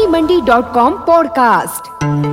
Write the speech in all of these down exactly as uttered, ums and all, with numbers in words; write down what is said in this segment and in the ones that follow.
मंडी dot com podcast.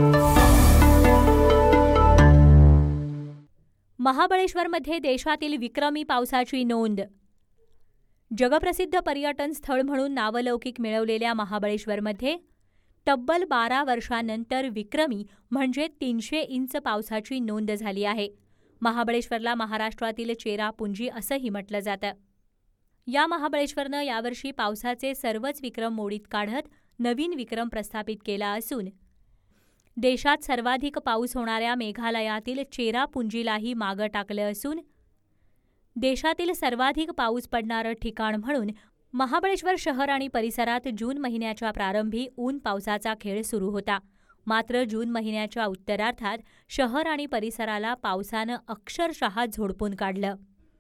महाबळेश्वरमध्ये देशातील विक्रमी पावसाची नोंद। जगप्रसिद्ध पर्यटन स्थळ म्हणून नावलौकिक मिळवलेल्या महाबळेश्वरमध्ये तब्बल बारा वर्षांनंतर विक्रमी म्हणजे तीनशे इंच पावसाची नोंद झाली आहे। महाबळेश्वरला महाराष्ट्रातील चेरापुंजी असंही म्हटलं जातं। या महाबळेश्वरनं यावर्षी पावसाचे सर्वच विक्रम मोडीत काढत नवीन विक्रम प्रस्थापित केला असून देशात सर्वाधिक पाऊस होणाऱ्या मेघालयातील चेरापुंजीलाही मागं टाकलं असून देशातील सर्वाधिक पाऊस पडणारं ठिकाण म्हणून महाबळेश्वर शहर आणि परिसरात जून महिन्याच्या प्रारंभी ऊन पावसाचा खेळ सुरू होता। मात्र जून महिन्याच्या उत्तरार्धात शहर आणि परिसराला पावसानं अक्षरशः झोडपून काढलं।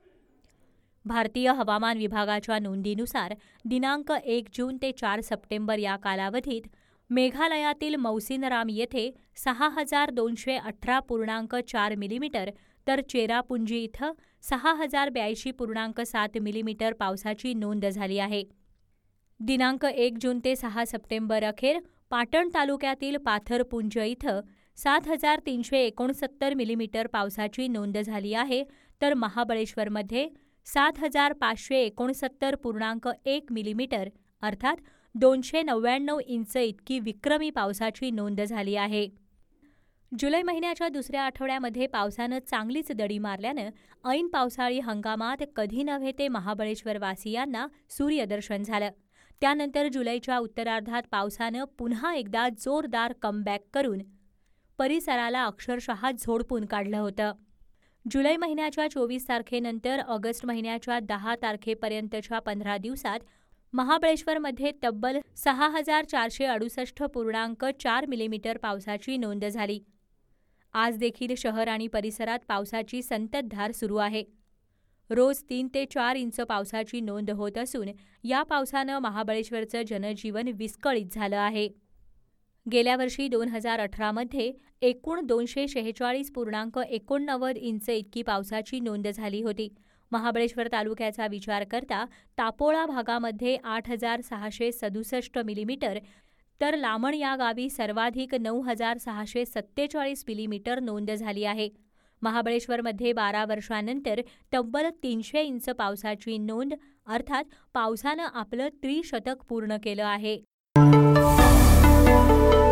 भारतीय हवामान विभागाच्या नोंदीनुसार दिनांक एक जून ते चार सप्टेंबर या कालावधीत मेघालयातील मौसिनराम येथे सहा हजार दोनशे अठरा पूर्णांक चार मिलीमीटर तर चेरापुंजी इथं सहा हजार ब्याऐंशी पूर्णांक सात मिलीमीटर पावसाची नोंद झाली आहे। दिनांक एक जून ते सहा सप्टेंबर अखेर पाटण तालुक्यातील पाथरपुंज इथं सात हजार तीनशे एकोणसत्तर मिलीमीटर पावसाची नोंद झाली आहे, तर महाबळेश्वरमध्ये सात हजार पाचशे एकोणसत्तर पूर्णांक एक मिलीमीटर अर्थात दोनशे नव्याण्णव इंच इतकी विक्रमी पावसाची नोंद झाली आहे। जुलै महिन्याच्या दुसऱ्या आठवड्यामध्ये पावसानं चांगलीच दडी मारल्यानं ऐन पावसाळी हंगामात कधी नव्हे ते महाबळेश्वरवासियांना सूर्यदर्शन झालं। त्यानंतर जुलैच्या उत्तरार्धात पावसानं पुन्हा एकदा जोरदार कमबॅक करून परिसराला अक्षरशः झोडपून काढलं होतं। जुलै महिन्याच्या चोवीस तारखेनंतर ऑगस्ट महिन्याच्या दहा तारखेपर्यंतच्या पंधरा दिवसात महाबळेश्वरमध्ये तब्बल सहा हजार चारशे अडुसष्ट पूर्णांक चार मिलीमीटर पावसाची नोंद झाली। आज देखील शहर आणि परिसरात पावसाची संततधार सुरू आहे। रोज तीन ते चार इंच पावसाची नोंद होत असून या पावसानं महाबळेश्वरचं जनजीवन विस्कळीत झालं आहे। गेल्या वर्षी दोन हजार अठरामध्ये एकूण दोनशे शेहेचाळीस पूर्णांक एकोणनव्वद इंच इतकी पावसाची नोंद झाली होती। महाबळेश्वर तालुक्याचा विचार करता तापोळा भागामध्ये आठ हजार सहाशे सदुसष्ट मिलीमीटर तर लामण या गावी सर्वाधिक नऊ हजार सहाशे सत्तेचाळीस मिलीमीटर नोंद झाली आहे। महाबळेश्वरमध्ये बारा वर्षांनंतर तब्बल तीनशे इंच पावसाची नोंद अर्थात पावसानं आपलं त्रिशतक पूर्ण केलं आहे।